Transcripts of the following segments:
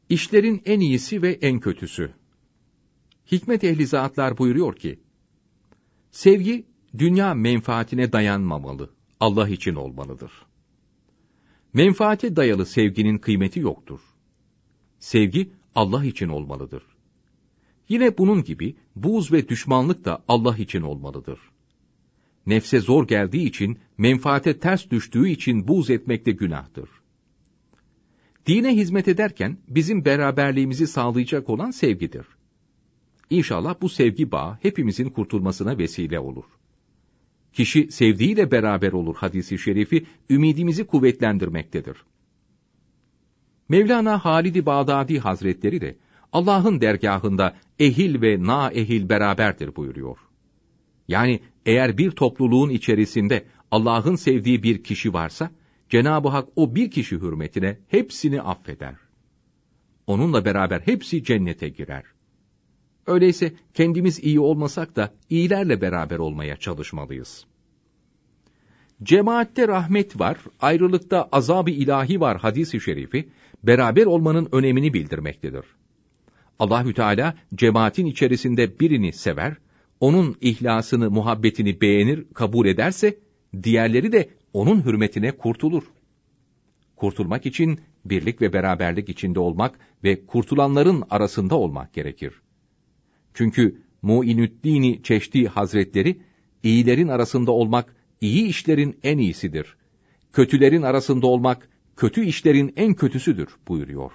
İşlerin en iyisi ve en kötüsü. Hikmet ehli zatlar buyuruyor ki, sevgi, dünya menfaatine dayanmamalı, Allah için olmalıdır. Menfaate dayalı sevginin kıymeti yoktur. Sevgi, Allah için olmalıdır. Yine bunun gibi, buğz ve düşmanlık da Allah için olmalıdır. Nefse zor geldiği için, menfaate ters düştüğü için buğz etmek de günahtır. Dine hizmet ederken, bizim beraberliğimizi sağlayacak olan sevgidir. İnşallah bu sevgi bağı hepimizin kurtulmasına vesile olur. Kişi sevdiğiyle beraber olur hadisi şerifi ümidimizi kuvvetlendirmektedir. Mevlana Halid-i Bağdadi Hazretleri de Allah'ın dergahında ehil ve naehil beraberdir buyuruyor. Yani eğer bir topluluğun içerisinde Allah'ın sevdiği bir kişi varsa, Cenab-ı Hak o bir kişi hürmetine hepsini affeder. Onunla beraber hepsi cennete girer. Öyleyse kendimiz iyi olmasak da iyilerle beraber olmaya çalışmalıyız. Cemaatte rahmet var, ayrılıkta azab-ı ilahi var hadis-i şerifi, beraber olmanın önemini bildirmektedir. Allahü Teala cemaatin içerisinde birini sever, onun ihlasını, muhabbetini beğenir, kabul ederse, diğerleri de onun hürmetine kurtulur. Kurtulmak için birlik ve beraberlik içinde olmak ve kurtulanların arasında olmak gerekir. Çünkü Mu'inüddin Çeşdi Hazretleri, iyilerin arasında olmak, iyi işlerin en iyisidir. Kötülerin arasında olmak, kötü işlerin en kötüsüdür buyuruyor.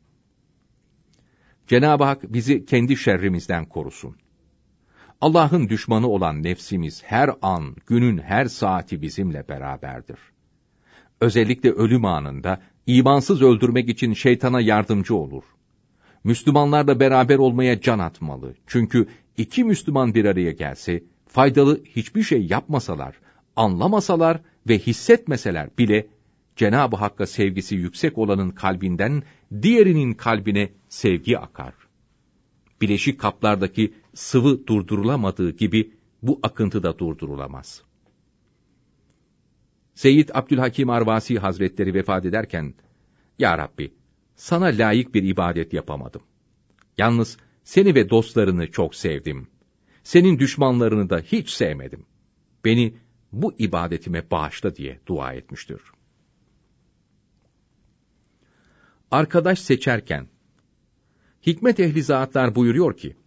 Cenab-ı Hak bizi kendi şerrimizden korusun. Allah'ın düşmanı olan nefsimiz her an, günün her saati bizimle beraberdir. Özellikle ölüm anında, imansız öldürmek için şeytana yardımcı olur. Müslümanlarla beraber olmaya can atmalı. Çünkü iki Müslüman bir araya gelse, faydalı hiçbir şey yapmasalar, anlamasalar ve hissetmeseler bile, Cenab-ı Hakk'a sevgisi yüksek olanın kalbinden, diğerinin kalbine sevgi akar. Bileşik kaplardaki sıvı durdurulamadığı gibi, bu akıntı da durdurulamaz. Seyyid Abdülhakim Arvasi Hazretleri vefat ederken, "Ya Rabbi, sana layık bir ibadet yapamadım. Yalnız seni ve dostlarını çok sevdim. Senin düşmanlarını da hiç sevmedim. Beni bu ibadetime bağışla" diye dua etmiştir. Arkadaş seçerken, Hikmet ehli zatlar buyuruyor ki,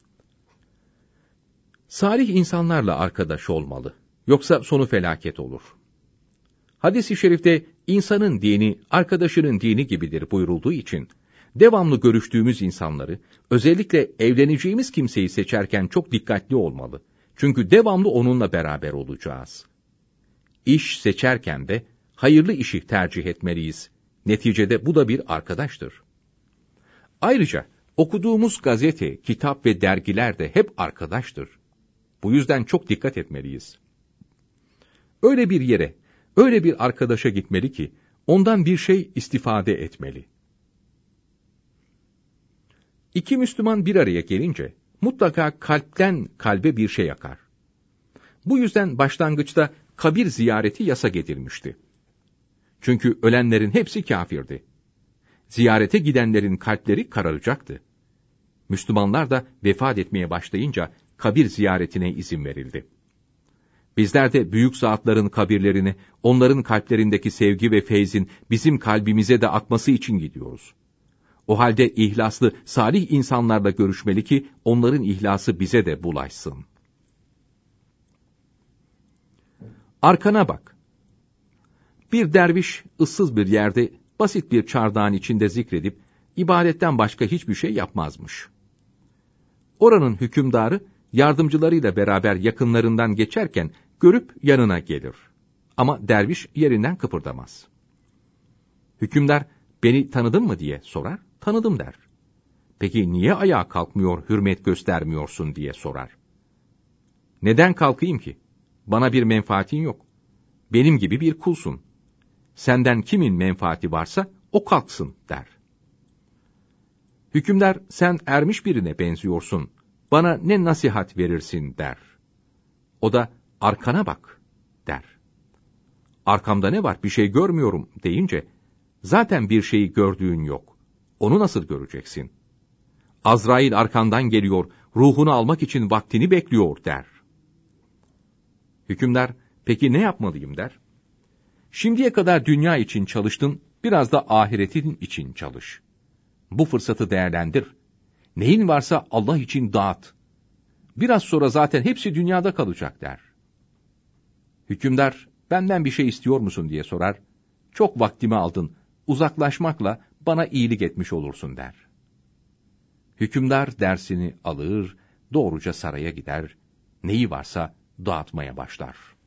salih insanlarla arkadaş olmalı, yoksa sonu felaket olur. Hadis-i şerifte insanın dini, arkadaşının dini gibidir buyurulduğu için, devamlı görüştüğümüz insanları, özellikle evleneceğimiz kimseyi seçerken çok dikkatli olmalı. Çünkü devamlı onunla beraber olacağız. İş seçerken de hayırlı işi tercih etmeliyiz. Neticede bu da bir arkadaştır. Ayrıca okuduğumuz gazete, kitap ve dergiler de hep arkadaştır. Bu yüzden çok dikkat etmeliyiz. Öyle bir yere, öyle bir arkadaşa gitmeli ki, ondan bir şey istifade etmeli. İki Müslüman bir araya gelince, mutlaka kalpten kalbe bir şey akar. Bu yüzden başlangıçta kabir ziyareti yasak edilmişti. Çünkü ölenlerin hepsi kâfirdi. Ziyarete gidenlerin kalpleri kararacaktı. Müslümanlar da vefat etmeye başlayınca kabir ziyaretine izin verildi. Bizler de büyük zatların kabirlerine, onların kalplerindeki sevgi ve feyzin bizim kalbimize de akması için gidiyoruz. O halde ihlaslı, salih insanlarla görüşmeli ki onların ihlası bize de bulaşsın. Arkana bak. Bir derviş ıssız bir yerde basit bir çardağın içinde zikredip ibadetten başka hiçbir şey yapmazmış. Oranın hükümdarı yardımcılarıyla beraber yakınlarından geçerken görüp yanına gelir. Ama derviş yerinden kıpırdamaz. Hükümdar, "Beni tanıdın mı?" diye sorar. "Tanıdım" der. "Peki niye ayağa kalkmıyor, hürmet göstermiyorsun?" diye sorar. "Neden kalkayım ki? Bana bir menfaatin yok. Benim gibi bir kulsun. Senden kimin menfaati varsa o kalksın" der. Hükümdar, "Sen ermiş birine benziyorsun. Bana ne nasihat verirsin?" der. O da, "Arkana bak" der. "Arkamda ne var, bir şey görmüyorum" deyince, "Zaten bir şeyi gördüğün yok. onu nasıl göreceksin? Azrail arkandan geliyor, ruhunu almak için vaktini bekliyor der. Hükümdar, peki ne yapmalıyım der. Şimdiye kadar dünya için çalıştın, biraz da ahiretin için çalış. Bu fırsatı değerlendir. Neyin varsa Allah için dağıt. Biraz sonra zaten hepsi dünyada kalacak der. Hükümdar, benden bir şey istiyor musun diye sorar. Çok vaktimi aldın, uzaklaşmakla bana iyilik etmiş olursun der. Hükümdar dersini alır, doğruca saraya gider, neyi varsa dağıtmaya başlar.